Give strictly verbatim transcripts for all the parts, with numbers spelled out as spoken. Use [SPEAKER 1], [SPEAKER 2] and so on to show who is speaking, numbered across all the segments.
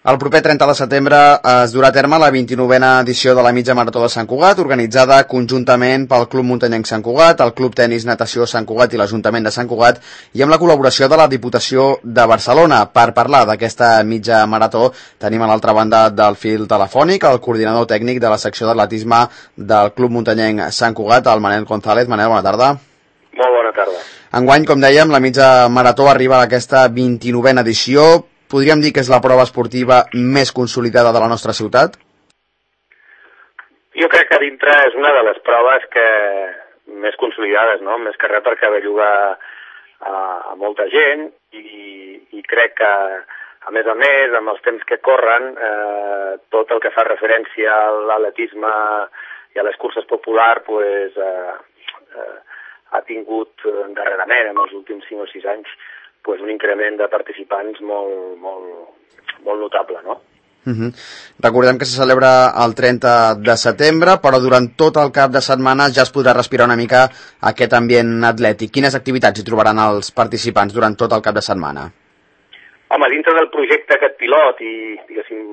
[SPEAKER 1] El proper trenta de setembre es durà a terme la vint-i-novena edició de la Mitja Marató de Sant Cugat, organitzada conjuntament pel Club Muntanyenc Sant Cugat, el Club Tenis Natació Sant Cugat i l'Ajuntament de Sant Cugat, i amb la col·laboració de la Diputació de Barcelona. Per parlar d'aquesta Mitja Marató tenim a l'altra banda del fil telefònic el coordinador tècnic de la secció d'atletisme del Club Muntanyenc Sant Cugat, el Manel González. Manel, bona tarda.
[SPEAKER 2] Molt bona tarda.
[SPEAKER 1] Enguany, com dèiem, la Mitja Marató arriba a aquesta vint-i-novena edició. Podríem dir que és la prova esportiva més consolidada de la nostra ciutat?
[SPEAKER 2] Jo crec que dintre és una de les proves que més consolidades, no? Més que res perquè belluga a, a molta gent i, i crec que, a més a més, amb els temps que corren, eh, tot el que fa referència a l'atletisme i a les curses populars pues, eh, eh, ha tingut darrerament, en els últims cinc o sis anys, pues un increment de participants molt, molt, molt notable, no?
[SPEAKER 1] Uh-huh. Recordem que se celebra el trenta de setembre, però durant tot el cap de setmana ja es podrà respirar una mica aquest ambient atlètic. Quines activitats hi trobaran els participants durant tot el cap de setmana?
[SPEAKER 2] Home, dintre del projecte aquest pilot i, diguéssim,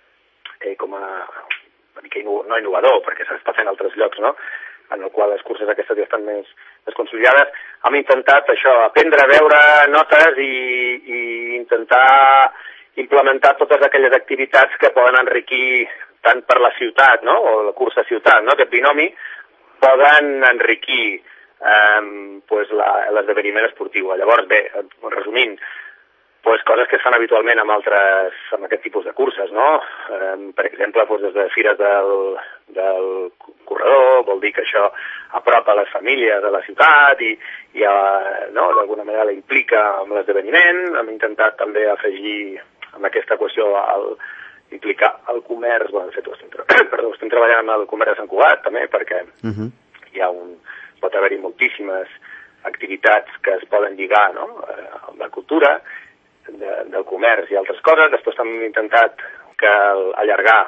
[SPEAKER 2] eh, com a una mica inno, no innovador, perquè s'està fent a altres llocs, no?, en el qual les curses aquestes ja estan més, més consolidades, hem intentat això, aprendre a veure notes i, i intentar implementar totes aquelles activitats que poden enriquir tant per la ciutat, no?, o la cursa ciutat, no?, aquest binomi, poden enriquir eh, pues l'esdeveniment esportiu. Llavors, bé, resumint, pues coses que es fan habitualment amb altres, amb aquest tipus de curses, no? Eh, per exemple, pues des de fires del, del corredor, vol dir que això apropa les famílies a la ciutat i, i no, d'alguna manera la implica amb l'esdeveniment. Hem intentat també afegir amb aquesta qüestió el, implicar el comerç, bueno, de fet, estem, perdó, estem treballant amb el comerç de Sant Cugat també, perquè uh-huh. hi ha un, pot haver-hi moltíssimes activitats que es poden lligar, no?, amb la cultura, De, del comerç i altres coses. Després hem intentat que allargar,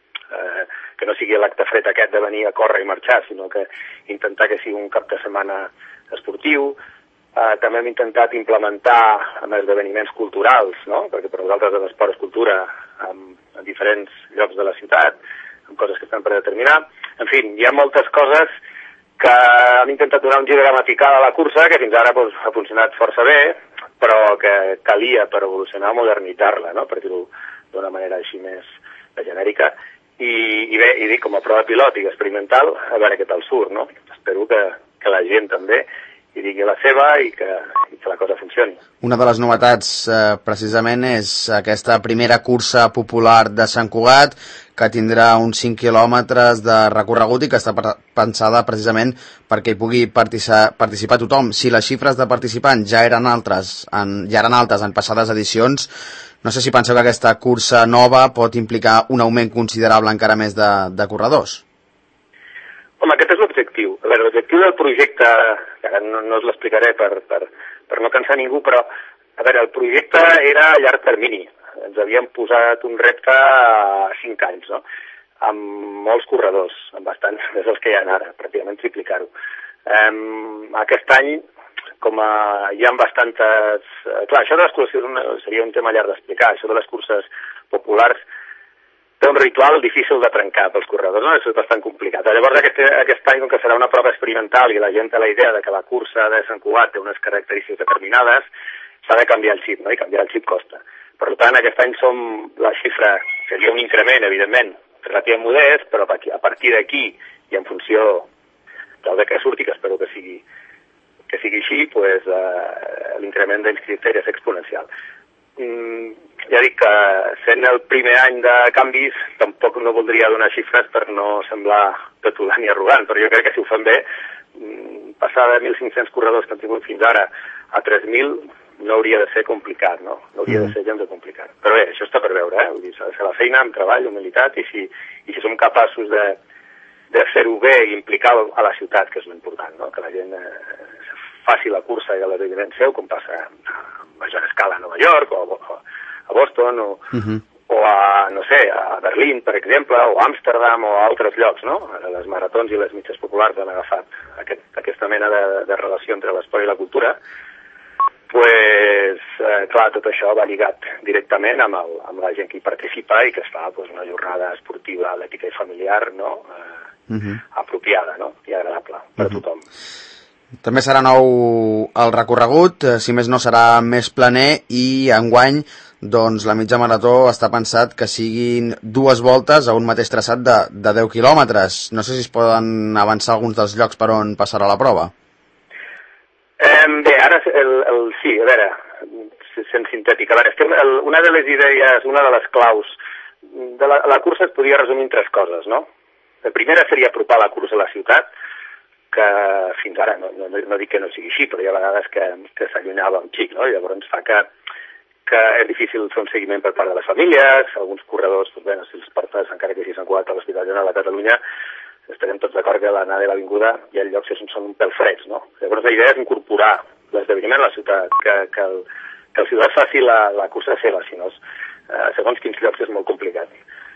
[SPEAKER 2] eh, que no sigui l'acte fred aquest de venir a córrer i marxar, sinó que intentar que sigui un cap de setmana esportiu. Eh, també hem intentat implementar amb esdeveniments culturals, no?, perquè per nosaltres l'esport és cultura en, en diferents llocs de la ciutat, amb coses que estan per determinar. En fi, hi ha moltes coses que hem intentat donar un gir gramatical a la cursa, que fins ara pues, ha funcionat força bé, però que calia per evolucionar, modernitzar-la, no?, per dir-ho d'una manera així més genèrica. I, i bé, i dic, com a prova pilot i experimental, a veure què tal surt, no? Espero que, que la gent també hi digui la seva i que, i que la cosa funcioni.
[SPEAKER 1] Una de les novetats, eh, precisament, és aquesta primera cursa popular de Sant Cugat, que tindrà uns cinc quilòmetres de recorregut i que està pensada precisament perquè hi pugui participar, participar tothom. Si les xifres de participants ja eren altres, en, ja eren altes en passades edicions, no sé si penseu que aquesta cursa nova pot implicar un augment considerable encara més de, de corredors.
[SPEAKER 2] Home, aquest és l'objectiu. L'objectiu del projecte, que ara no, no us l'explicaré per, per, per no cansar ningú, però a veure, el projecte era a llarg termini. Ens havíem posat un repte a cinc anys, no?, amb molts corredors, amb bastants més dels que hi ha ara, pràcticament triplicar-ho. Um, aquest any, com a, hi ha bastantes... Clar, això de les curses seria un tema llarg d'explicar, això de les curses populars té un ritual difícil de trencar pels corredors, no? Això és bastant complicat. Llavors, aquest, aquest any, com que serà una prova experimental i la gent té la idea de que la cursa de Sant Cugat té unes característiques determinades, s'ha de canviar el xip, no?, i canviar el xip costa. Per tant, aquest any som, la xifra seria un increment, evidentment, relativament modest, però a partir d'aquí, i en funció del que surti, que espero que sigui, que sigui així, pues, eh, l'increment d'inscriptes és exponencial. Mm, ja dic que sent el primer any de canvis, tampoc no voldria donar xifres per no semblar petulant i arrogant, però jo crec que si ho fem bé, passar de mil cinc-cents corredors que han tingut fins ara a tres mil, no hauria de ser complicat, no? No hauria de ser gens de complicat. Però bé, això està per veure, eh? Vull dir, s'ha de fer la feina amb treball, humilitat, i si, i si som capaços de, de fer-ho bé i implicar a la ciutat, que és l'important, no?, que la gent eh, faci la cursa i l'esdeveniment seu, com passa a major escala a Nova York, o, o a Boston, o, uh-huh. o a, no sé, a Berlín, per exemple, o a Amsterdam, o a altres llocs, no? Les maratons i les mitges populars han agafat aquest, aquesta mena de, de relació entre l'esport i la cultura. pues, eh, clar, tot això va lligat directament amb, el, amb la gent que hi participa i que es fa pues, una jornada esportiva, atlètica i familiar, no? Eh, uh-huh. apropiada, no? I agradable per uh-huh. tothom.
[SPEAKER 1] També serà nou el recorregut, si més no serà més planer, i enguany doncs, la mitja marató està pensat que siguin dues voltes a un mateix traçat de, de deu quilòmetres. No sé si es poden avançar alguns dels llocs per on passarà la prova.
[SPEAKER 2] Eh, bé, ara el, el, sí, a veure, sent sintètic, a veure, estem, el, una de les idees, una de les claus de la, la cursa es podria resumir en tres coses, no? La primera seria apropar la cursa a la ciutat, que fins ara, no, no, no dic que no sigui així, però hi ha vegades que, que s'allunyava un xic, no? I llavors fa que, que és difícil fer un seguiment per part de les famílies, alguns corredors, doncs bé, si els portes, encara que si s'han cugat a l'Hospital General de Catalunya, estarem tots d'acord que l'anada i la vinguda i els llocs són un pèl freds, no? Llavors la idea és incorporar l'esdeveniment a la ciutat, que, que, el, que el ciutat faci la, la cursa seva, si no, eh, segons quins llocs és molt complicat.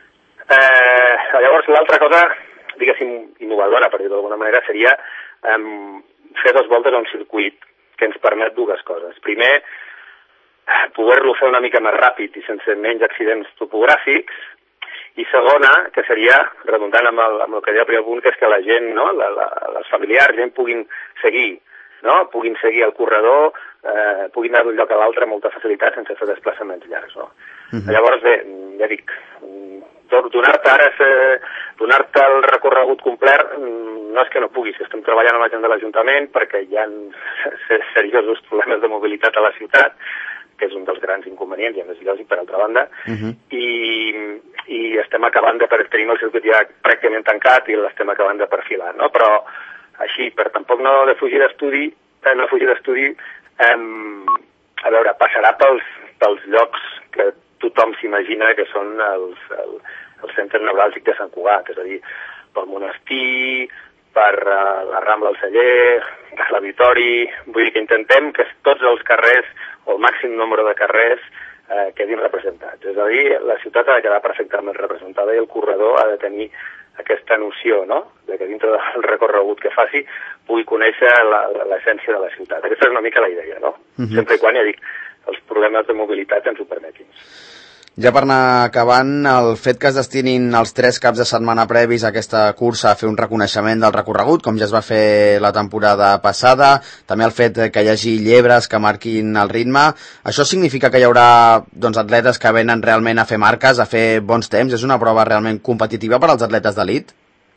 [SPEAKER 2] Eh, llavors l'altra cosa, diguéssim, innovadora, per dir-ho d'alguna manera, seria eh, fer dues voltes a un circuit que ens permet dues coses. Primer, poder-lo fer una mica més ràpid i sense menys accidents topogràfics, i segona, que seria, redundant amb el, amb el que deia el primer punt, que és que la gent, no, la, la, les familiars, gent puguin seguir, no? puguin seguir el corredor, eh, puguin anar d'un lloc a l'altre amb molta facilitat sense fer desplaçaments llargs. No? Uh-huh. Llavors, bé, ja dic, donar-te ara, donar-te el recorregut complet, no és que no puguis, estem treballant amb la gent de l'Ajuntament perquè hi ha seriosos problemes de mobilitat a la ciutat, que és un dels grans inconvenients, i a més lògic per altra banda, uh-huh. i, i estem acabant de, tenim el circuit ja pràcticament tancat i l'estem acabant de perfilar, no? Però així, per tampoc no de fugir d'estudi, eh, no fugir d'estudi, eh, a veure, passarà pels, pels llocs que tothom s'imagina que són els, el, el centre neuràlgic de Sant Cugat, és a dir, pel monestir, per uh, la Rambla al Celler, per la Vitori, vull dir que intentem que tots els carrers, o el màxim nombre de carrers, eh, quedin representats. És a dir, la ciutat ha de quedar perfectament representada i el corredor ha de tenir aquesta noció, no?, de que dintre del recorregut que faci pugui conèixer l'essència de la ciutat. Aquesta és una mica la idea, no? Uh-huh. Sempre i quan, ja dic, els problemes de mobilitat ens ho permetin.
[SPEAKER 1] Ja per anar acabant, el fet que es destinin els tres caps de setmana previs a aquesta cursa a fer un reconeixement del recorregut, com ja es va fer la temporada passada, també el fet que hi hagi llebres que marquin el ritme, això significa que hi haurà doncs, atletes que venen realment a fer marques, a fer bons temps? És una prova realment competitiva per als atletes d'elit?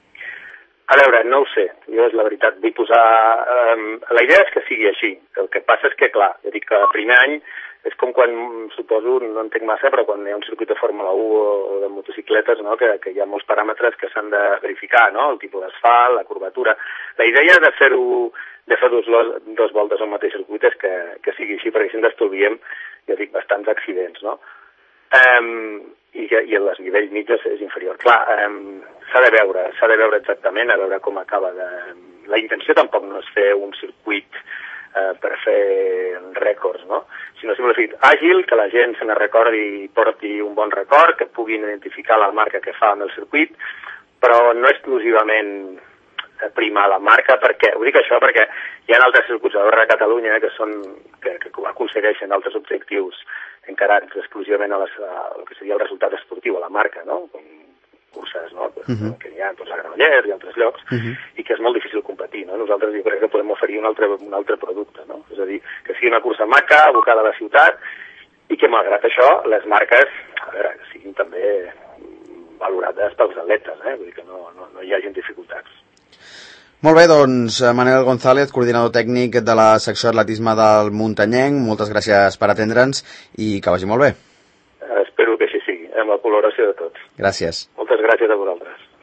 [SPEAKER 2] A veure, no ho sé, jo és la veritat, vull posar... Eh, la idea és que sigui així, el que passa és que, clar, ja dic que el primer any és com quan, suposo, no entenc massa, però quan hi ha un circuit de Fórmula u o de motocicletes, no?, que, que hi ha molts paràmetres que s'han de verificar, no?, el tipus d'asfalt, la curvatura. La idea de fer-ho, de fer dos, dos voltes al mateix circuit és que, que sigui així, perquè si ens estolviem, ja dic, bastants accidents, no? Um, i, i el desnivell mig és inferior. Clar, um, s'ha de veure, s'ha de veure exactament, a veure com acaba de... La intenció tampoc no és fer un circuit eh, per fer rècords, no?, sinó simplement àgil, que la gent se ne recordi i porti un bon record, que puguin identificar la marca que fa en el circuit, però no exclusivament primar la marca, perquè, ho dic això perquè hi ha altres circuits a Catalunya que, són, que, que aconsegueixen altres objectius encarats exclusivament a, les, a el que seria el resultat esportiu, a la marca, no?, com curses, no?, uh-huh. que hi ha doncs, a Granollers i altres llocs, uh-huh. i que és molt difícil competir, no? Nosaltres jo crec que podem oferir un altre, un altre producte, no? És a dir, que sigui una cursa maca, abocada a la ciutat, i que malgrat això, les marques, a veure, siguin també valorades pels atletes, eh? Vull dir que no, no, no hi hagi dificultats.
[SPEAKER 1] Molt bé, doncs, Manel González, coordinador tècnic de la secció atletisme del Muntanyenc, moltes gràcies per atendre'ns i que vagi molt bé.
[SPEAKER 2] Espero que així sigui, amb la col·laboració de tots.
[SPEAKER 1] Gràcies.
[SPEAKER 2] Moltes gràcies a vosaltres.